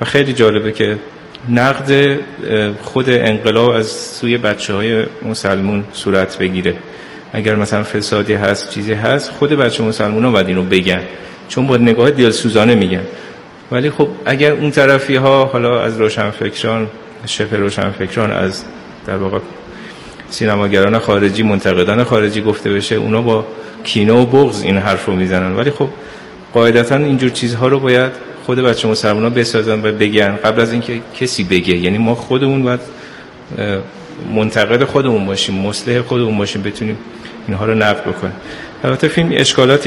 و خیلی جالبه که نقد خود انقلاب از سوی بچه‌های مسلمون صورت بگیره. اگر مثلا فسادی هست، چیزی هست، خود بچه مسلمونا باید اینو بگن، چون با نگاه دلسوزانه میگن. ولی خب اگر اون طرفی ها، حالا از روشنفکران، شبه روشنفکران، از در واقع سینماگران خارجی، منتقدان خارجی گفته بشه، اونا با کینه و بغض این حرف رو میزنن. ولی خب قاعدتا اینجور چیزها رو باید خود بچه مسلمونا بسازن و بگن قبل از اینکه کسی بگه. یعنی ما خودمون باید منتقد خودمون باشیم، مصلح خودمون باشیم، بتونیم اینها رو نقد بکنیم. البته فیلم اشکالاتی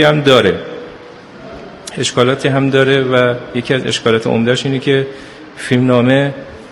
هم داره و یکی از اشکالات عمده‌اش اینه که فیلمنامه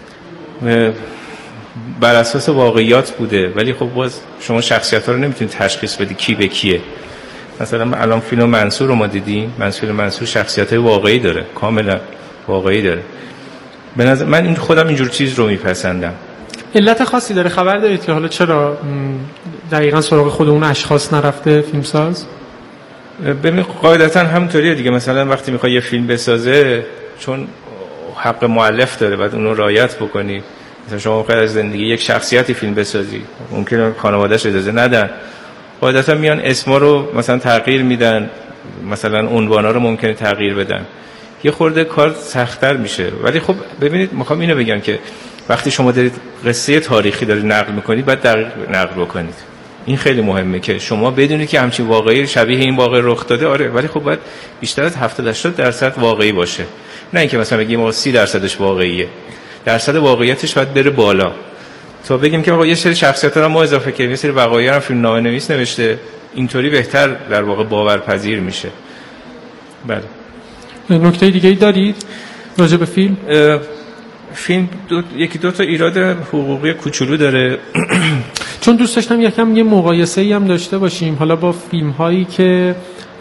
بر اساس واقعیات بوده، ولی خب باز شما شخصیت‌ها رو نمیتونید تشخیص بدی کی به کیه. مثلا الان فیلم منصور رو ما دیدیم، منصور شخصیت‌های واقعی داره، کاملا واقعی داره. به نظر من خودم اینجور چیز رو میپسندم. علت خاصی داره؟ خبر دارید که حالا چرا دقیقاً سراغ خود اون اشخاص نرفته فیلمساز؟ ببین قاعدتا همونطوریه دیگه. مثلا وقتی میخوای یه فیلم بسازه، چون حق مؤلف داره، بعد اون رو رعایت بکنی. مثلا شما میخوای از زندگی یک شخصیتی فیلم بسازی، ممکنه خانواده‌اش اجازه ندن، قاعدتا میان اسما رو مثلا تغییر میدن، مثلا عنوانا رو ممکنه تغییر بدن، یه خورده کار سخت‌تر میشه. ولی خب ببینید، میخوام اینو بگم که وقتی شما دارید قصه تاریخی دارید نقل میکنید، باید دقیق نقل بکنید. این خیلی مهمه که شما بدونید که همچین واقعی شبیه این واقع رخ داده. آره، ولی خب باید بیشتر از 70-80% واقعی باشه، نه اینکه مثلا بگیم 30% واقعیه. درصد واقعیتش باید بره بالا تا بگیم که آقا یه سری شخصیت‌ها رو ما اضافه کردیم، یه سری وقایع رو فیلمنامه نویس نوشته، اینطوری بهتر در واقع باورپذیر میشه. بله. نکته دیگه‌ای دارید راجع به فیلم؟ فیلم یکی دو تا ایراد حقوقی کوچولو داره. چون دوست داشتم یکم یه مقایسه‌ای هم داشته باشیم حالا با فیلم‌هایی که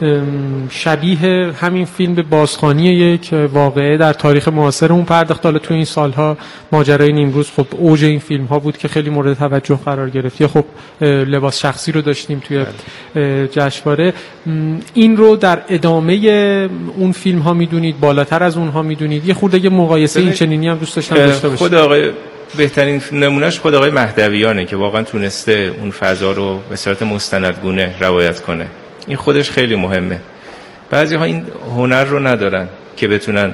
شبیه همین فیلم به بازخوانی یک واقعه در تاریخ معاصرمون پرداخت. حالا تو این سالها ماجرای نیمروز خب اوج این فیلم‌ها بود که خیلی مورد توجه قرار گرفت. یا خب لباس شخصی رو داشتیم توی جشنواره. این رو در ادامه اون فیلم‌ها می‌دونید، بالاتر از اونها می‌دونید؟ یه خورده مقایسه این چنینی هم دوست داشتم داشته باشیم. خود آقای بهترین نمونهش خود آقای مهدویانه که واقعا تونسته اون فضا رو به صورت مستندگونه روایت کنه. این خودش خیلی مهمه. بعضی ها این هنر رو ندارن که بتونن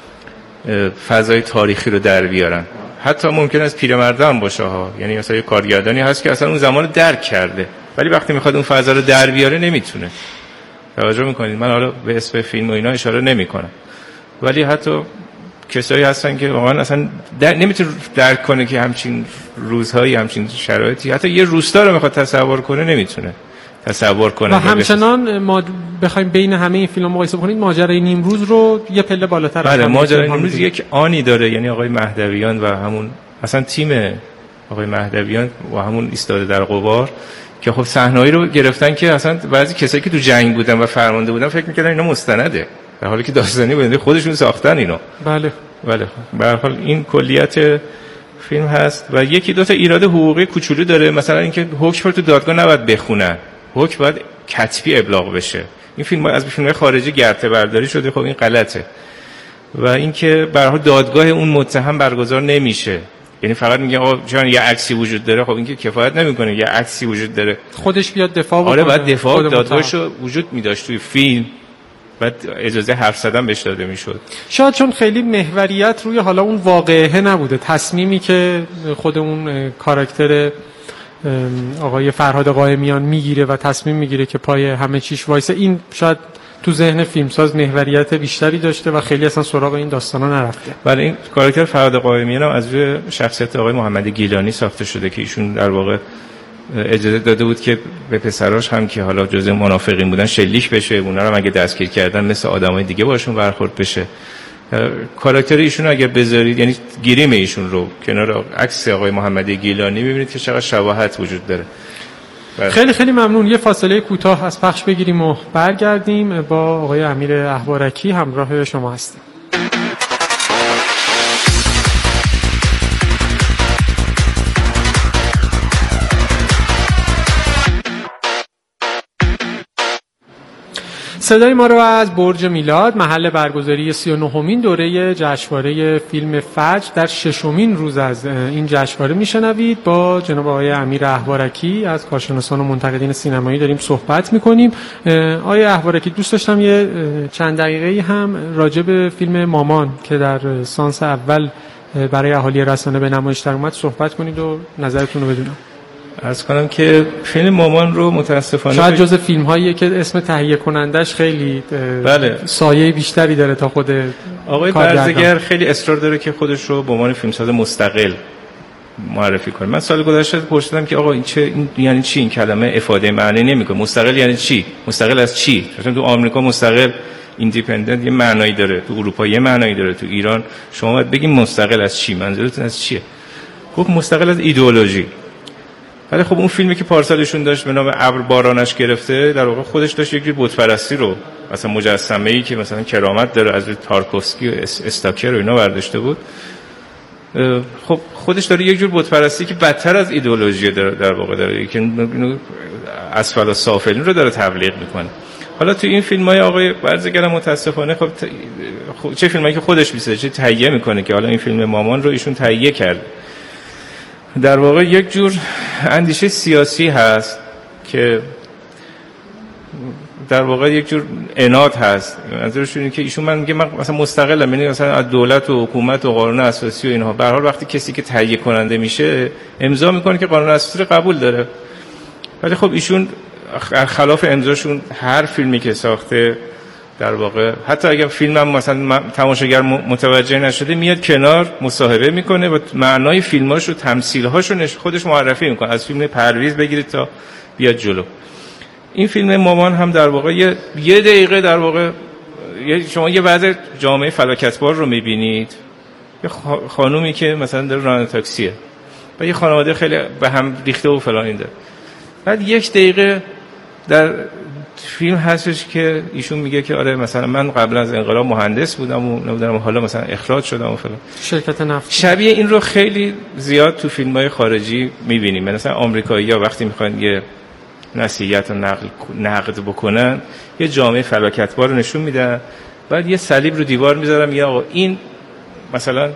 فضای تاریخی رو در بیارن. حتی ممکن است پیرمرد هم باشه ها، یعنی مثلا یه کارگردانی هست که اصلا اون زمان رو درک کرده، ولی وقتی میخواد اون فضا رو در بیاره نمیتونه. توجه میکنید؟ من حالا به اسم فیلم و اینا اشاره نمیکنم، ولی حتی کسایی هستن که واقعا اصلا نمیتونه درک کنه که همچین روزهایی، همچین شرایطی، حتی یه روستا رو میخواد تصور کنه نمیتونه تصور کنه. و همچنان ما بخوایم بین همه این فیلم‌ها مقایسه کنید، ماجرای نیمروز رو یه پله بالاتر. بله، ماجرای نیمروز یک آنی داره، یعنی آقای مهدویان و همون اصلا تیم آقای مهدویان و همون ایستاده در غبار که خب صحنه‌ای رو گرفتن که اصلا بعضی کسایی که تو جنگ بودن و فرمانده بودن فکر می‌کردن اینا مستنده، در حالی که داستانی بوده، خودشون ساختن اینو. بله. به هر حال این کلیت فیلم هست. و یکی دو تا ایراد حقوقی کوچولو داره، مثلا اینکه حکم رو تو دادگاه نباید بخونن، حکم باید کتبی ابلاغ بشه. این فیلم از فیلم‌های خارجی گرته برداری شده، خب این غلطه. و اینکه به هر حال دادگاه اون متهم برگزار نمیشه، یعنی فقط میگه آقا چون یه عکسی وجود داره، خب این که کفایت نمیکنه. یه عکسی وجود داره، خودش بیاد دفاع بکنه. آره، بعد دفاع دادگاهشو وجود می‌داشت توی فیلم، بعد اجازه حرف زدن بهش داده میشد. شاید چون خیلی محوریت روی حالا اون واقعه نبوده، تصمیمی که خود اون کاراکتر آقای فرهاد قائمیان میگیره و تصمیم میگیره که پای همه چیش وایسه، این شاید تو ذهن فیلمساز محوریت بیشتری داشته و خیلی اصلا سراغ این داستانا نرفته. ولی این کاراکتر فرهاد قائمیان هم از روی شخصیت آقای محمد گیلانی ساخته شده که ایشون در واقع اجازه داده بود که به پسراش هم که حالا جزء منافقین بودن شلیک بشه، اونا رو هم اگه دستگیر کردن مثل آدمای دیگه باشون برخورد بشه. کاراکتر ایشون رو اگر بذارید، یعنی گریم ایشون رو کنار عکس آقای محمد گیلانی ببینید که چقدر شباهت وجود داره. خیلی خیلی ممنون. یه فاصله کوتاه از پخش بگیریم و برگردیم. با آقای امیر احبارکی همراه شما هستیم. صدای ما رو از برج میلاد، محل برگزاری 39مین دوره جشنواره فیلم فجر در 6مین روز از این جشنواره میشنوید. با جناب آقای امیر احوارکی از کارشناسان و منتقدین سینمایی داریم صحبت میکنیم. آقای احوارکی، دوست داشتم یه چند دقیقه‌ای هم راجع به فیلم مامان که در سانس اول برای اهالی رسانه به نمایش در اومد صحبت کنید و نظرتون رو بدونم. عرض کنم که فیلم مامان رو متاسفانه شاید جز فیلم هاییه که اسم تهیه کنندش خیلی بله سایه بیشتری داره تا خود آقای برزگر خیلی اصرار داره که خودش رو به عنوان فیلمساز مستقل معرفی کنه. من سال گذشته پرسیدم که آقا این یعنی چی این کلمه افاده معنی نمیکنه. مستقل یعنی چی؟ مستقل از چی؟ مثلا تو آمریکا مستقل ایندیپندنت یه معنایی داره، تو اروپا یه معنایی داره، تو ایران شما باید بگید مستقل از چی؟ منظورتون از چیه؟ خب مستقل از ایدئولوژی. ولی خب اون فیلمی که پارسالشون داشت به نام ابر بارانش گرفته، در واقع خودش داشت یک جور بت‌پرستی رو، مثلا مجسمه‌ای که مثلا کرامت داره از تارکوفسکی و استاکر و اینا برداشته بود. خب خودش داره یک جور بت‌پرستی که بدتر از ایدئولوژی در واقع داره، که اسفل السافلین رو داره تبلیغ میکنه. حالا تو این فیلم‌های آقای برزگر متاسفانه خب چه فیلمایی که خودش میسازه چه تهیه میکنه، که حالا این فیلم مامان رو ایشون تهیه کرد. در واقع یک جور اندیشه سیاسی هست که در واقع یک جور عناد هست. منظورشون اینه که ایشون من مثلا مستقلم، یعنی مثلا از دولت و حکومت و قانون اساسی و اینها. به هر حال وقتی کسی که تهیه کننده میشه امضا میکنه که قانون اساسی رو قبول داره، ولی خب ایشون خلاف امضاشون هر فیلمی که ساخته در واقع حتی اگر فیلمم مثلا تماشاگر متوجه نشده میاد کنار مصاحبه میکنه و معنای فیلماش و تمثیلهاش رو خودش معرفی میکنه، از فیلم پرویز بگیرید تا بیاد جلو. این فیلم مامان هم در واقع یه دقیقه در واقع شما یه وضع جامعه فلاکتبار رو میبینید، یه خانومی که مثلا داره راننده تاکسیه و یه خانواده خیلی به هم ریخته و فلان اینده. بعد یک دقیقه در فیلم هستش که ایشون میگه که آره مثلا من قبل از انقلاب مهندس بودم و نمیدونم حالا مثلا اخراج شدم و فلان. شرکت نفت. شبیه این رو خیلی زیاد تو فیلم‌های خارجی می‌بینیم. مثلا آمریکایی‌ها وقتی می‌خوان یه نصیحت و نقد بکنن، یه جامعه فلاکتبار رو نشون میدن، بعد یه صلیب رو دیوار می‌ذارن، میگن آقا این مثلا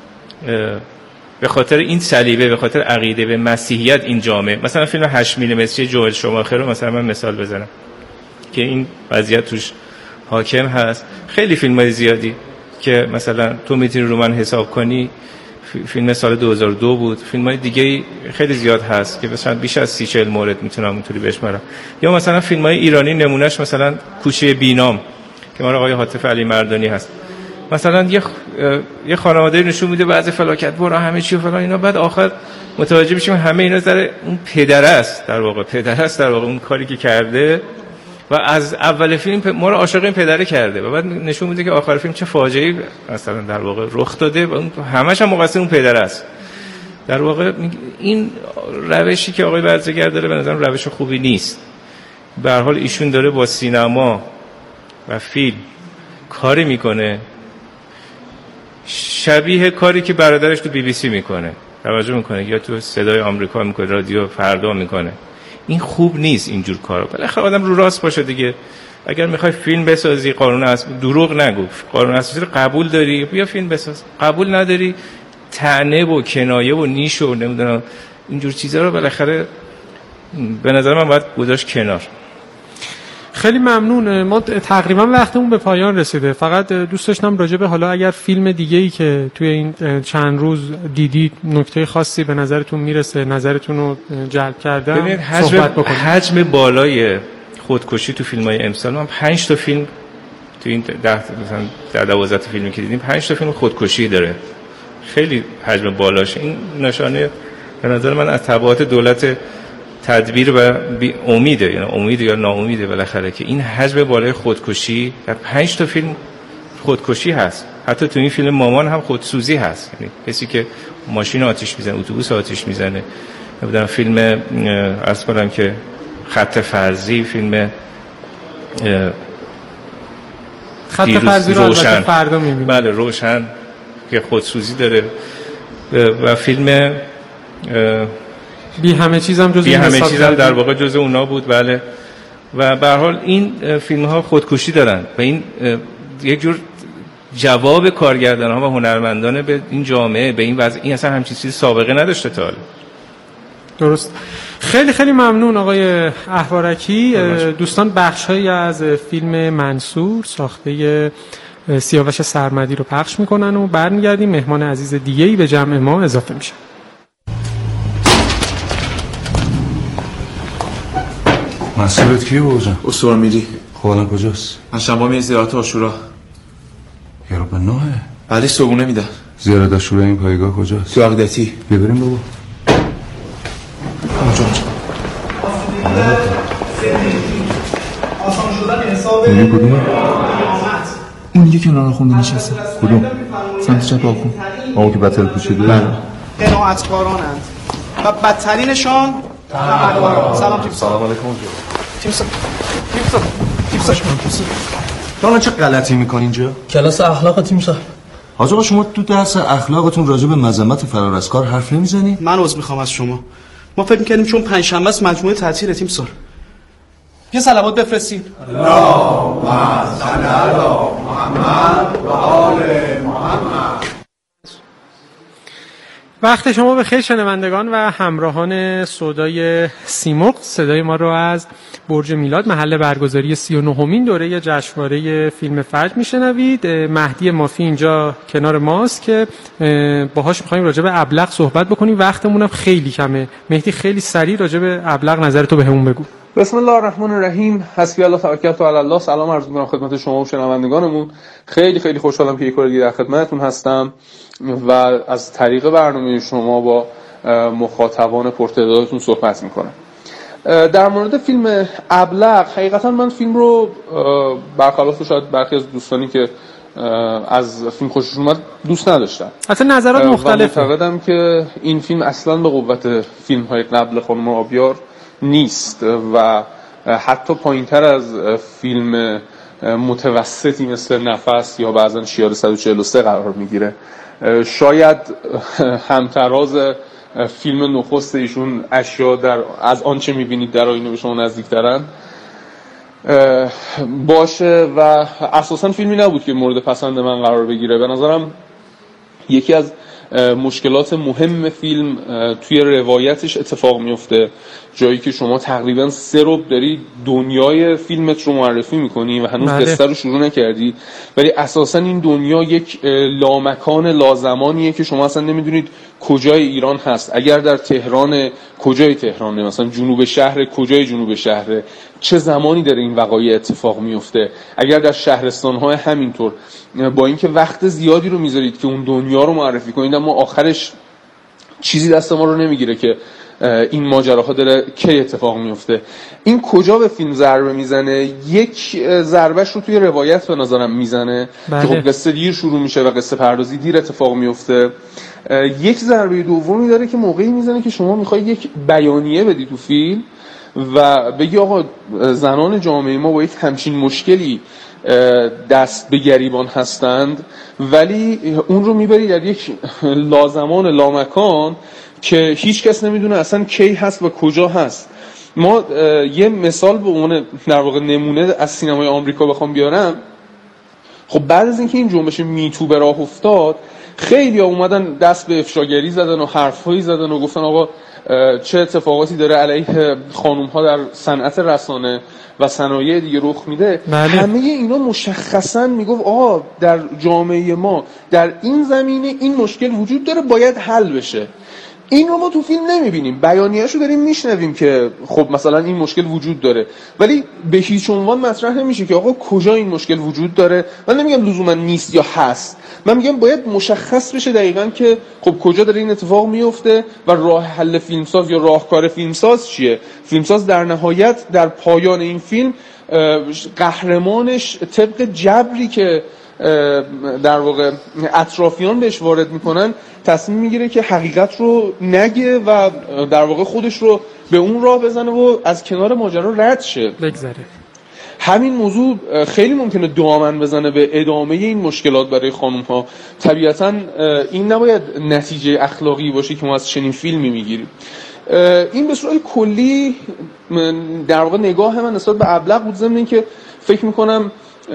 به خاطر این صلیبه، به خاطر عقیده به مسیحیت این جامعه. مثلا فیلم 8 میلیمتری جوئل شوماخر رو مثلا من مثال بزنم که این وضعیت توش حاکم هست. خیلی فیلم‌های زیادی که مثلا تو میتونی رو من حساب کنی، فیلم سال 2002 بود، فیلم‌های دیگه خیلی زیاد هست که مثلا بیش از 30-40 مورد میتونم اونطوری بشمارم. یا مثلا فیلم‌های ایرانی نمونهش مثلا کوچه بینام که مال آقای حاطف علی مردانی هست. مثلا یه خانواده نشون میده بعضی فلاکتبار همه چی و فلان اینا، بعد آخر متوجه میشیم همه اینا در اون پدرست، در واقع اون کاری که کرده و از اول فیلم ما رو عاشق این پدره کرده و بعد نشون میده که آخر فیلم چه فاجعه‌ای مثلا در واقع رخ داده و همش هم مقصر اون پدر است. در واقع این روشی که آقای برزگر داره به نظرم روش خوبی نیست. به هر حال ایشون داره با سینما و فیلم کاری میکنه شبیه کاری که برادرش تو BBC میکنه، توجه میکنه، یا تو صدای آمریکا میکنه، رادیو فردا میکنه. این خوب نیست اینجور کارا. بالاخره آدم رو راست باشه دیگه. اگر میخوای فیلم بسازی قانون اساسی دروغ نگو، قانون اساسی رو قبول داری بیا فیلم بساز، قبول نداری طعنه و کنایه و نیش و نمیدونم اینجور چیزا رو بالاخره به نظر من باید گذاشت کنار. خیلی ممنون. ما تقریبا وقتمون به پایان رسیده. فقط دوست داشتم راجع به حالا اگر فیلم دیگه‌ای که توی این چند روز دیدید نکته خاصی به نظرتون میرسه، نظرتون رو جلب کرده صحبت بکنید. حجم بالای خودکشی تو فیلم‌های امسال، من 5 تا فیلم تو این 10 مثلا در 12 تا فیلمی که دیدیم 5 تا فیلم خودکشی داره. خیلی حجم بالاشه. این نشانه به نظر من از تبعات دولت تدبیر و امیده، یعنی امید یا ناامیده بالاخره که این حجم بالای خودکشی در 5 تا فیلم خودکشی هست. حتی تو این فیلم مامان هم خودسوزی هست، یعنی کسی که ماشین آتش میزنه، اتوبوس آتش میزنه. نمیدونم فیلم عرض کنم که خط فرضی، فیلم خط فرضی رو البته فردا میبینیم. بله روشن که خودسوزی داره و فیلم بی همه چیزم جز بی همه چیزم در واقع جز اونا بود. بله و به هر حال این فیلم ها خودکشی دارن و این یک جور جواب کارگردان ها و هنرمندان به این جامعه، به این وضع، این اصلا همچین چیزی سابقه نداشته تا حالا. درست. خیلی خیلی ممنون آقای احوارکی. دوستان بخش‌هایی از فیلم منصور ساخته سیاوش سرمدی رو پخش میکنن و برمیگردیم مهمان عزیز دیگه‌ای به جمع ما اضافه میشن. مسئولت کیه بوجن؟ استوار میری. خب الان کجاست؟ من شنبه میره زیارت عاشورا. یارو به نوه؟ بله صبحونه میدن. زیارت عاشورا این پایگاه کجاست؟ تو عقیدتی. بیا بریم بابا. اونجا. آسان شدن حساب میری کدومه؟ اون یکی کنار خونده نشسته. کدوم؟ سمت چپ آقون. آقا که بطل پوشیده؟ بله. قناعتکارانند و بدترینشان طمعکاران. سلام تیم. سلام علیکم. تیم دانا چه غلطی میکنی اینجا؟ کلاس اخلاق تیم صاحب. حاج آقا شما تو درس اخلاقتون راجع به مذمت فرار از کار حرف نمیزنی؟ من عذر میخوام از شما. ما فکر می‌کردیم چون پنجشنبه است مجموعه تعطیل تیم سال. یه صلوات بفرستین. اللهم صل علی محمد و آل محمد. وقت شما به خیر شنوندگان و همراهان صدای سیمرغ. صدای ما رو از برج میلاد محل برگزاری 39مین دوره جشنواره فیلم فجر میشنوید. مهدی مافی اینجا کنار ماست که باهاش می‌خوایم راجع به ابلق صحبت بکنیم. وقتمون خیلی کمه. مهدی خیلی سریع راجع به ابلق نظرتو بهمون بگو. بسم الله الرحمن الرحیم. حسبی الله توکلت علی الله. سلام عرض می‌کنم خدمت شما و شنوندگانمون. خیلی خیلی خوشحالم که یک بار دیگه در خدمتتون هستم و از طریق برنامه شما با مخاطبان پرتعدادتون صحبت می‌کنم. در مورد فیلم ابلق، حقیقتا من فیلم رو برخلاف شاید برخی از دوستانی که از فیلم خوششون اومد دوست نداشتم. اصلا نظرات مختلفه. معتقدم که این فیلم اصلا به قوت فیلم‌های قبل خانم آبیار نیست و حتی پایین‌تر از فیلم متوسطی مثل نفس یا بعضا شیار 143 قرار میگیره. شاید همتراز فیلم نخست ایشون اشیا از آنچه میبینید در آینه به شما نزدیکترن باشه و اساسا فیلمی نبود که مورد پسند من قرار بگیره. به نظرم یکی از مشکلات مهم فیلم توی روایتش اتفاق میفته، جایی که شما تقریبا 3 ربع داری دنیای فیلمت رو معرفی میکنی و هنوز قصه رو شروع نکردی، ولی اساسا این دنیا یک لامکان لازمانیه که شما اصلا نمیدونید کجای ایران هست. اگر در تهران، کجای تهرانه، مثلا جنوب شهر، کجای جنوب شهره، چه زمانی داره این وقایع اتفاق میفته. اگر در شهرستان‌های همینطور، با اینکه وقت زیادی رو میذارید که اون دنیا رو معرفی کنید اما آخرش چیزی دست ما رو نمیگیره که این ماجراها داره کی اتفاق میفته. این کجا به فیلم ضربه میزنه؟ یک ضربهش رو توی روایت به نظرم میزنه که خب قصه دیر شروع میشه و قصه پردازی دیر اتفاق میفته. یک ضربه دومی داره که موقعی میزنه که شما میخوای یک بیانیه بدی تو فیلم و بگی آقا زنان جامعه ما با یک همچین مشکلی دست به گریبان هستند، ولی اون رو میبری در یک لازمان لامکان که هیچ کس نمیدونه اصلا کی هست و کجا هست. ما یه مثال به عنوان در واقع نمونه از سینمای آمریکا بخوام بیارم، خب بعد از اینکه این جنبش میتو به راه افتاد خیلی ها اومدن دست به افشاگری زدن و حرفهایی زدن و گفتن آقا چه اتفاقاتی داره علیه خانوم ها در صنعت رسانه و صنایع دیگه رخ میده. همه اینا مشخصا میگفت آقا در جامعه ما در این زمینه این مشکل وجود داره، باید حل بشه. این رو ما تو فیلم نمیبینیم، بیانیه‌شو داریم میشنویم که خب مثلا این مشکل وجود داره، ولی به هیچ عنوان مطرح نمیشه که آقا کجا این مشکل وجود داره. من نمیگم لزوما نیست یا هست، من میگم باید مشخص بشه دقیقاً که خب کجا داره این اتفاق میفته و راه حل فیلمساز یا راهکار فیلمساز چیه. فیلمساز در نهایت در پایان این فیلم قهرمانش طبق جبری که در واقع اطرافیان بهش وارد میکنن تصمیم میگیره که حقیقت رو نگه و در واقع خودش رو به اون راه بزنه و از کنار ماجرا رد شه، بگذره. همین موضوع خیلی ممکنه دامن بزنه به ادامه این مشکلات برای خانم ها. طبیعتا این نباید نتیجه اخلاقی باشه که ما از چنین فیلمی میگیریم. این به صورت کلی در واقع نگاه من نسبت به ابلق بود، ضمن اینکه فکر میکنم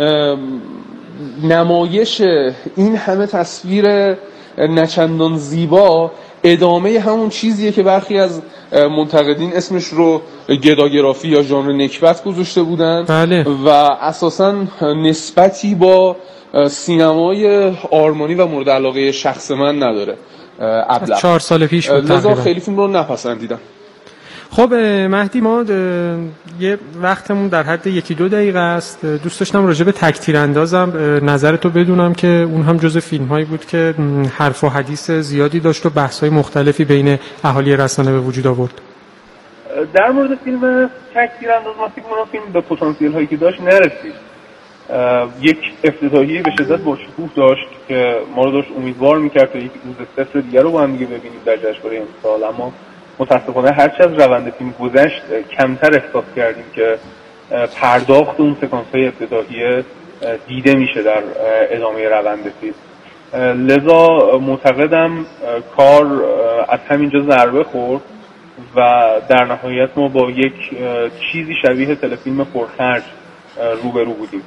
نمایش این همه تصویر نچندان زیبا ادامه همون چیزیه که برخی از منتقدین اسمش رو گداگرافی یا ژانر نکبت گذاشته بودن. بله. و اساساً نسبتی با سینمای آرمانی و مورد علاقه شخص من نداره. ابلغ 4 سال پیش بود، لذا خیلی فیلم رو نپسندیدم. خب مهدی، ما یه وقتمون در حد 1-2 دقیقه است. دوست داشتم راجع به تک تیراندازم نظرتو بدونم که اون هم جزو فیلم‌هایی بود که حرف و حدیث زیادی داشت و بحث‌های مختلفی بین اهالی رسانه به وجود آورد. در مورد فیلم تک تیرانداز ما فکر می‌کنم فیلم به پتانسیل هایی که داشت نرسید. یک افتتاحیه به شدت با شکوه داشت که ما رو داشت امیدوار می‌کرد تا یک روز صفر دیگر رو با هم دیگه ببینیم در جشنواره امسال، اما متاسفانه هرچی از روند فیلم گذشت کمتر احساس کردیم که پرداخت اون سکانس‌های ابتدایی دیده میشه در ادامه روند فیلم. لذا معتقدم کار از همینجا ضربه خورد و در نهایت ما با یک چیزی شبیه تلفیلم پرخرج روبرو بودیم.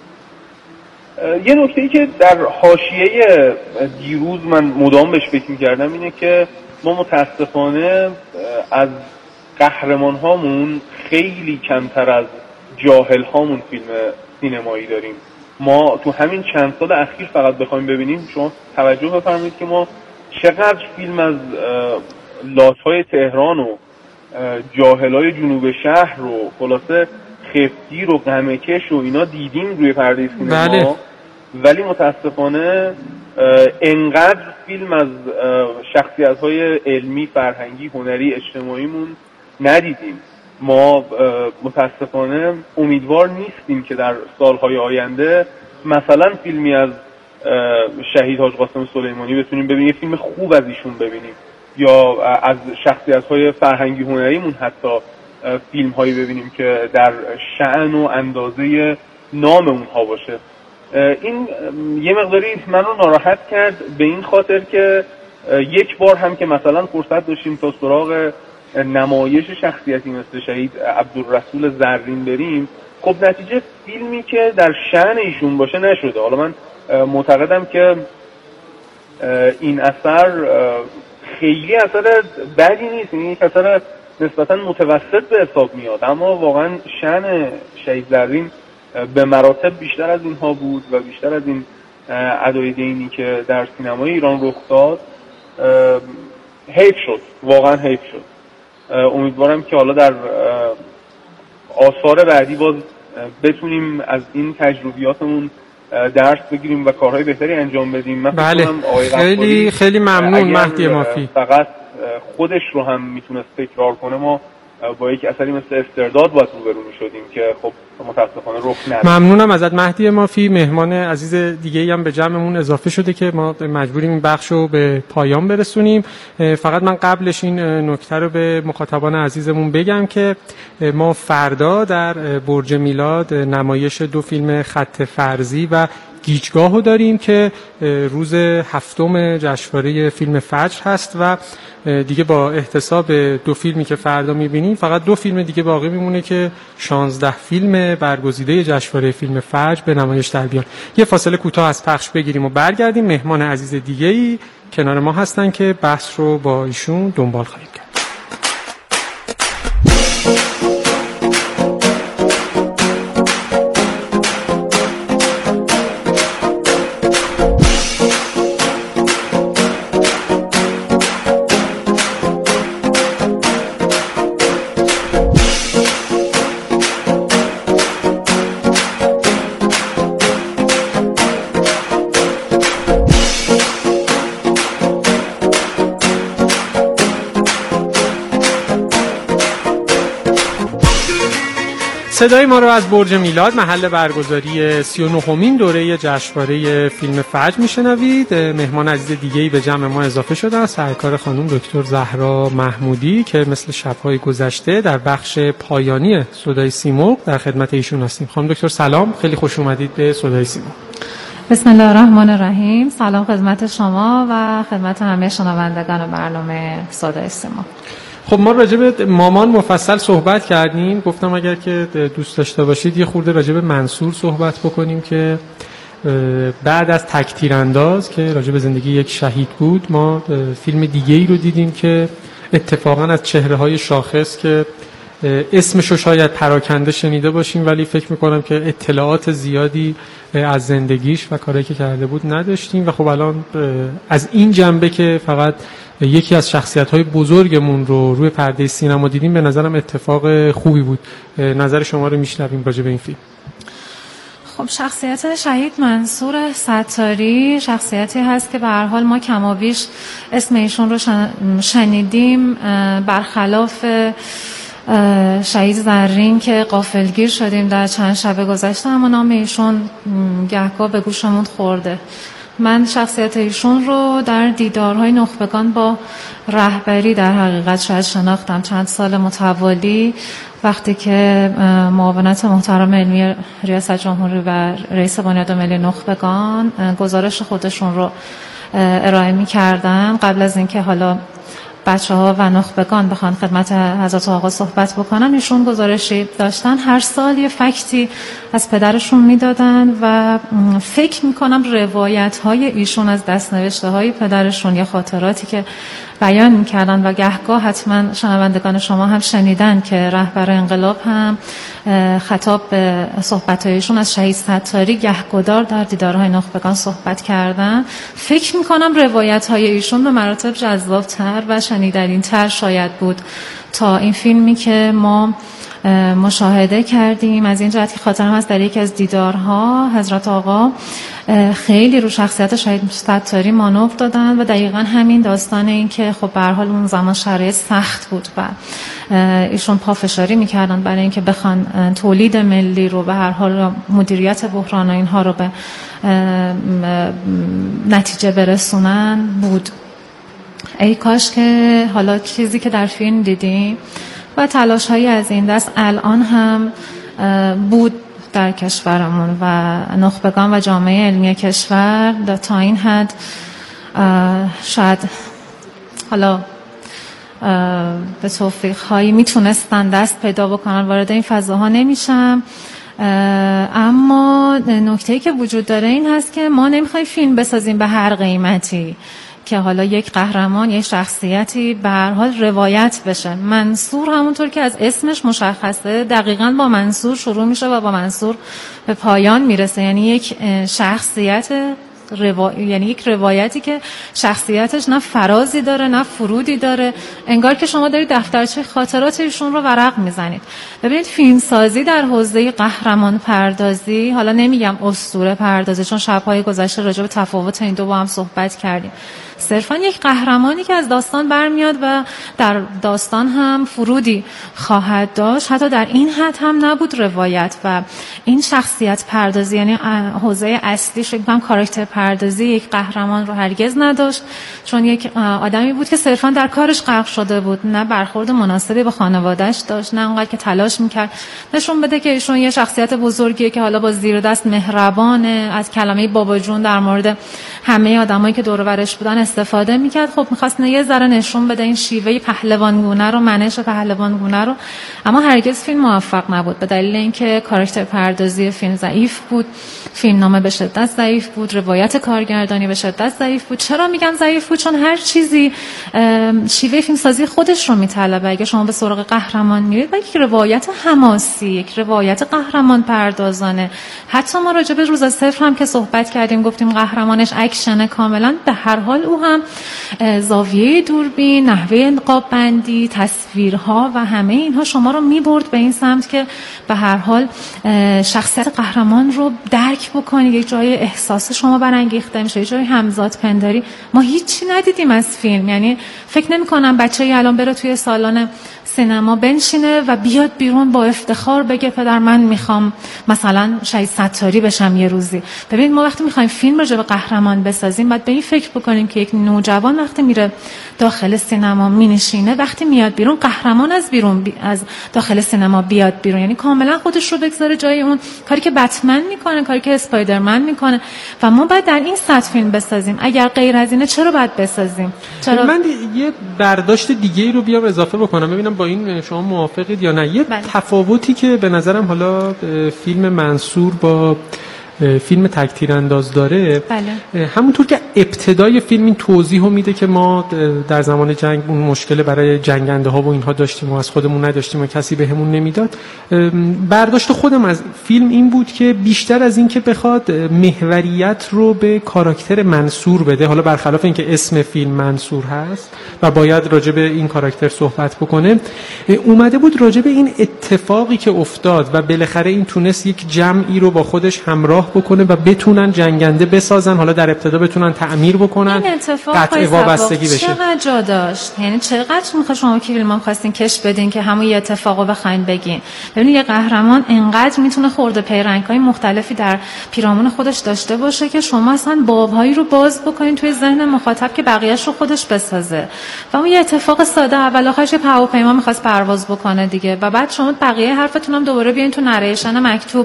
یه نکته‌ای که در حاشیه دیروز من مدام بهش فکر می‌کردم اینه که ما متاسفانه از قهرمان هامون خیلی کمتر از جاهل هامون فیلم سینمایی داریم. ما تو همین چند سال اخیر فقط بخوایم ببینیم، شما توجه بفرمایید که ما چقدر فیلم از لات‌های تهران و جاهلای جنوب شهر رو خلاصه خفتگیر و غمکش و اینا دیدیم روی پرده سینما. بله. ولی متاسفانه انقدر فیلم از شخصیت‌های علمی، فرهنگی، هنری، اجتماعیمون ندیدیم. ما متاسفانه امیدوار نیستیم که در سالهای آینده مثلا فیلمی از شهید حاج قاسم سلیمانی بتونیم ببینیم، فیلم خوب از ایشون ببینیم، یا از شخصیت‌های فرهنگی هنریمون حتی فیلم‌هایی ببینیم که در شأن و اندازه نام اونها باشه. این یه مقداری من رو ناراحت کرد به این خاطر که یک بار هم که مثلا فرصت داشتیم تا سراغ نمایش شخصیتی مثل شهید عبدالرسول زرین بریم، خب نتیجه فیلمی که در شأن ایشون باشه نشده. حالا من معتقدم که این اثر خیلی اثر بدی نیست، این یک اثر نسبتا متوسط به حساب میاد، اما واقعا شأن شهید زرین به مراتب بیشتر از اینها بود و بیشتر از این ادای دینی که در سینمای ایران رخ داد. حیف شد، واقعا حیف شد. امیدوارم که حالا در آثار بعدی باز بتونیم از این تجربیاتمون درس بگیریم و کارهای بهتری انجام بدیم. بله، خیلی ممنون مهدی مافی. فقط خودش رو هم میتونست تکرار کنه، ما با یک اثری مثل استرداد باید روبرو می‌شدیم که خب متاسفانه رخ نداد. ممنونم ازت مهدی مافی. مهمان عزیز دیگه‌ای هم به جمعمون اضافه شده که ما مجبوریم این بخش رو به پایان برسونیم. فقط من قبلش این نکته رو به مخاطبان عزیزمون بگم که ما فردا در برج میلاد نمایش 2 فیلم خط فرضی و گیجگاه رو داریم که روز 7 جشنواره فیلم فجر هست و دیگه با احتساب 2 فیلمی که فردا می‌بینیم فقط 2 فیلم دیگه باقی میمونه که 16 فیلم برگزیده جشنواره فیلم فجر به نمایش در بیان. یه فاصله کوتاه از پخش بگیریم و برگردیم. مهمان عزیز دیگه‌ای کنار ما هستن که بحث رو با ایشون دنبال خواهیم کرد. صدای ما رو از برج میلاد محل برگزاری 39مین دوره جشنواره فیلم فجر میشنوید. مهمان عزیز دیگه‌ای به جمع ما اضافه شدن، سرکار خانم دکتر زهرا محمودی که مثل شب‌های گذشته در بخش پایانی صدای سیمرغ در خدمت ایشون هستیم. خانم دکتر سلام، خیلی خوش اومدید به صدای سیمرغ. بسم الله الرحمن الرحیم. سلام خدمت شما و خدمت همه شنوندگان برنامه صدای سیمرغ. خب ما راجع به مامان مفصل صحبت کردیم. گفتم اگر که دوست داشته باشید یه خورده راجع به منصور صحبت بکنیم که بعد از تک تیرانداز که راجع به زندگی یک شهید بود، ما فیلم دیگه‌ای رو دیدیم که اتفاقا از چهره‌های شاخص که اسمشو شاید پراکنده شنیده باشیم ولی فکر میکنم که اطلاعات زیادی از زندگیش و کاری که کرده بود نداشتیم و خب الان از این جنبه که فقط یکی از شخصیت‌های بزرگمون رو روی پرده سینما دیدیم به نظرم اتفاق خوبی بود. نظر شما رو میشنویم راجع به این فیلم. خب شخصیت شهید منصور ستاری شخصیتی هست که به هر حال ما کمابیش اسم ایشون رو شنیدیم، برخلاف شهید زرین که غافلگیر شدیم در چند شب گذشته، اما نام ایشون گهگاه به گوشمون خورده. من شخصیت ایشون رو در دیدارهای نخبگان با رهبری در حقیقت شاید شناختم چند سال متوالی، وقتی که معاونت محترم علمی ریاست جمهوری و رئیس بنیاد ملی نخبگان گزارش خودشون رو ارائه می کردن قبل از اینکه حالا بچه‌ها و نخبگان بخوان خدمت حضرت آقا صحبت بکنن. ایشون گزارشی داشتن، هر سال یه فکتی از پدرشون میدادن و فکر میکنم روایت‌های ایشون از دست‌نوشته‌های پدرشون یا خاطراتی که بیان میکردن و گهگاه حتما شنوندگان شما هم شنیدن که رهبر انقلاب هم خطاب به صحبت‌هایشون از شهید ستاری گهگدار در دیدارهای نخبگان صحبت کردن. فکر میکنم روایت‌های ایشون به مراتب جذاب‌تر و شنیدنی‌تر شاید بود تا این فیلمی که ما مشاهده کردیم. از این جهت که خاطرم است در یکی از دیدارها حضرت آقا خیلی رو شخصیت شهید ستاری مانور دادن و دقیقاً همین داستان این که خب به هر حال اون زمان شرایط سخت بود و ایشون پافشاری میکردن برای اینکه بخوان تولید ملی رو به هر حال مدیریت بحران و اینها رو به نتیجه برسونن بود. ای کاش که حالا چیزی که در فیلم دیدیم و تلاش‌هایی از این دست الان هم بود در کشورمون و نخبگان و جامعه علمی کشور تا این حد شاید حالا به توفیق‌هایی میتونستن دست پیدا بکنن. وارد این فضاها نمیشم، اما نکته‌ای که وجود داره این هست که ما نمیخوایم فیلم بسازیم به هر قیمتی که حالا یک قهرمان، یک شخصیتی به هر حال روایت بشه. منصور همونطور که از اسمش مشخصه دقیقاً با منصور شروع میشه و با منصور به پایان میرسه، یعنی یک شخصیت یعنی یک روایتی که شخصیتش نه فرازی داره نه فرودی داره، انگار که شما دارید دفترچه خاطرات ایشون رو ورق میزنید. ببینید فیلمسازی در حوزه قهرمان پردازی، حالا نمیگم اسطوره پردازی چون شب‌های گذشته راجع به تفاوت این دو با هم صحبت کردیم، صرفا یک قهرمانی که از داستان برمیاد و در داستان هم فرودی خواهد داشت، حتی در این حد هم نبود روایت و این شخصیت پردازی یعنی حوزه اصلیش فکر کنم کاراکتر پردازی یک قهرمان رو هرگز نداشت، چون یک آدمی بود که صرفا در کارش غرق شده بود، نه برخورد مناسبی به خانواده‌اش داشت، نه اونقدر که تلاش میکرد نشون بده که ایشون یه شخصیت بزرگیه که حالا با زیر دست مهربانه، از کلمه بابا جون در مورد همه آدمایی که دور و برش بودن استفاده میکرد. خب میخواست یه ذره نشون بده این شیوه پهلوانگونه رو، منش پهلوانگونه رو، اما هرگز فیلم موفق نبود به دلیل اینکه کاراکتر پردازی فیلم ضعیف بود، فیلمنامه به شدت ضعیف بود، روایت کارگردانی به شدت ضعیف بود. چرا میگم ضعیف بود؟ چون هر چیزی شیوه فیلمسازی خودش رو میطلبه. اگه شما به سراغ قهرمان میرید و یک روایت حماسی، یک روایت قهرمان پردازانه، حتی ما راجع به روز صفر هم که صحبت کردیم گفتیم قهرمانش اکشن کاملا، به هر حال او هم زاویه دوربین، نحوه نقاب بندی، تصویرها و همه اینها شما رو میبرد به این سمت که به هر حال شخصیت قهرمان رو درک بکنید، یک جای احساس شما برانگیخته میشه، یک جای همزاد پنداری. ما هیچی ندیدیم از فیلم، یعنی فکر نمی کنم بچه‌ای الان بره توی سالن سینما بنشینه و بیاد بیرون با افتخار بگه پدر من میخوام مثلا شهید ستاری بشم یه روزی. ببینید ما وقتی میخوایم فیلم راجع به قهرمان بسازیم باید به این فکر بکنیم که یک نوجوان وقتی میره داخل سینما مینشینه، وقتی میاد بیرون قهرمان از داخل سینما بیاد بیرون، یعنی کاملا خودش رو بگذاره جای اون کاری که بتمن میکنه، کاری که اسپایدرمن میکنه و ما باید در این سطح فیلم بسازیم. اگر غیر از اینه چرا باید بسازیم؟ چرا؟ من یه برداشت دیگه ای رو بیام اضافه بکنم ببینم با این شما موافقید یا نه. یه تفاوتی که به نظرم حالا فیلم منصور با فیلم تک تیرانداز داره، همونطور که ابتدای فیلم این توضیح رو میده که ما در زمان جنگ اون مشکل برای جنگنده ها و اینها داشتیم و از خودمون نداشتیم و کسی بهمون نمیداد. برداشت خودم از فیلم این بود که بیشتر از این که بخواد محوریت رو به کاراکتر منصور بده، حالا برخلاف اینکه اسم فیلم منصور هست و باید راجع به این کاراکتر صحبت بکنه، اومده بود راجع به این اتفاقی که افتاد و بالاخره این تونست یک جمعی رو با خودش همراه بکنه و بتونن جنگنده بسازن، حالا در ابتدا بتونن تعمیر بکنن، قطع وابستگی بشه. چقدر جا داشت، یعنی چقدر میخواد شما که فیلمام خواستین کش بدین که همون یه اتفاقو بخواید بگین. ببینید یه قهرمان انقدر میتونه خورده پیرنگ‌های مختلفی در پیرامون خودش داشته باشه که شما اصلا باب‌هایی رو باز بکنین توی ذهن مخاطب که بقیه‌اش رو خودش بسازه. و اون یه اتفاق ساده اول آخرش هواپیما می‌خواست پرواز بکنه دیگه و بعد شما بقیه حرفتون هم دوباره بیاین تو نریشن مکتوب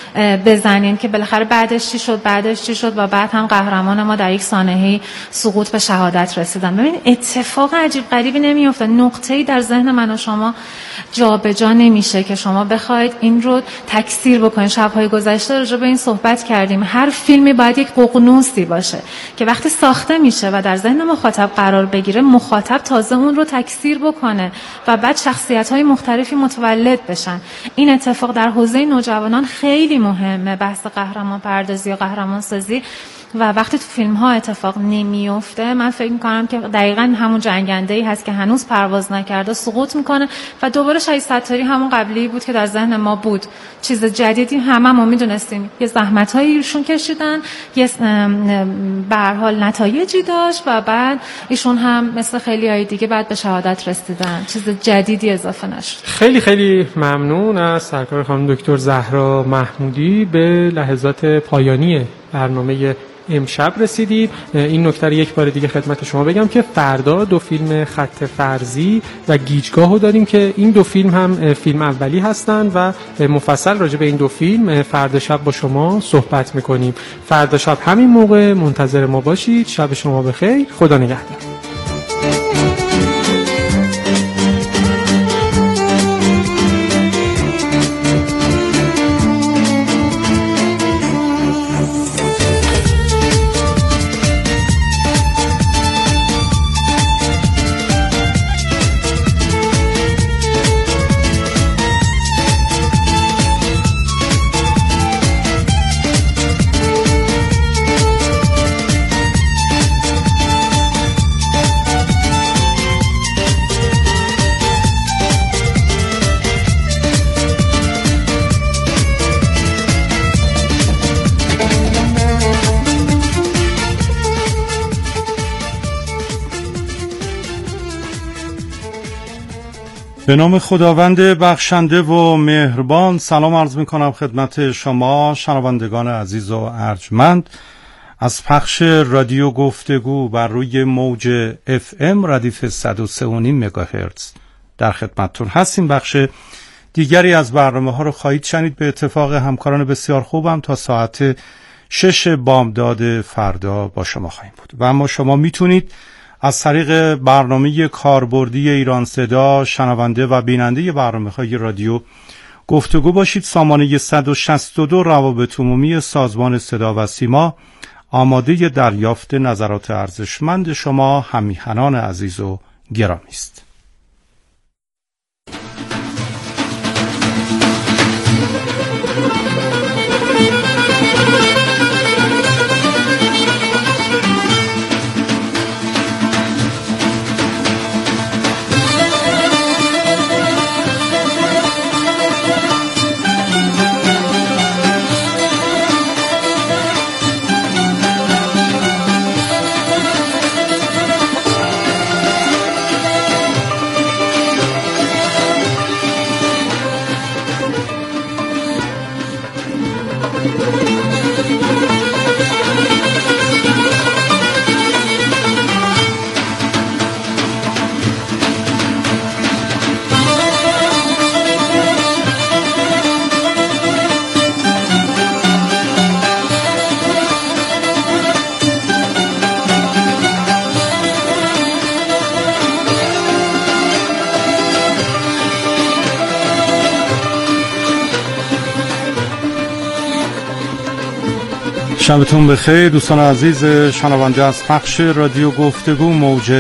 بزنین که بالاخره بعدش چی شد و بعد هم قهرمان ما در یک سانحه‌ای سقوط به شهادت رسیدن. ببین اتفاق عجیب غریبی نمیفته، نقطه‌ای در ذهن من و شما جابجا نمیشه که شما بخواید این رو تکثیر بکنید. شب‌های گذشته راجع به این صحبت کردیم، هر فیلمی باید یک ققنوسی باشه که وقتی ساخته میشه و در ذهن مخاطب قرار بگیره، مخاطب تازه اون رو تکثیر بکنه و بعد شخصیت‌های مختلفی متولد بشن. این اتفاق در حوزه نوجوانان خیلی مهمه، بحث قهرمان پردازی یا قهرمان سازی. و وقتی تو فیلم ها اتفاق نمیفته، من فکر میکنم که دقیقاً همون جنگنده‌ای هست که هنوز پرواز نکرده سقوط میکنه و دوباره شهید ستاری همون قبلی بود که در ذهن ما بود. چیز جدیدی هممون میدونستیم، یه زحمت‌هایی ایشون کشیدن، یه به هر حال نتایجی داشت و بعد ایشون هم مثل خیلی‌های دیگه بعد به شهادت رسیدن. چیز جدیدی اضافه نشد. خیلی خیلی ممنون از سرکار خانم دکتر زهرا محمودی. به لحظات پایانی برنامه امشب رسیدیم. این نکته رو یک بار دیگه خدمت شما بگم که فردا دو فیلم خط فرضی و گیجگاه رو داریم که این دو فیلم هم فیلم اولی هستن و مفصل راجع به این دو فیلم فردا شب با شما صحبت میکنیم. فردا شب همین موقع منتظر ما باشید. شب شما بخیر. خدا نگهدار. به نام خداوند بخشنده و مهربان سلام عرض می کنم خدمت شما شنوندگان عزیز و ارجمند از پخش رادیو گفتگو بر روی موج FM ردیف 103.5 مگاهرتز در خدمتتون هستیم. بخش دیگری از برنامه ها رو خواهید شنید به اتفاق همکاران بسیار خوبم تا ساعت 6 بامداد فردا با شما خواهیم بود و اما شما میتونید از طریق برنامه کاربردی ایران صدا شنونده و بیننده برنامه‌های رادیو گفتگو باشید. سامانه 162 روابط عمومی سازمان صدا و سیما آماده دریافت نظرات ارزشمند شما همیهنان عزیز و گرامی است. شبتون بخیر دوستان عزیز شنونده از پخش رادیو گفتگو موج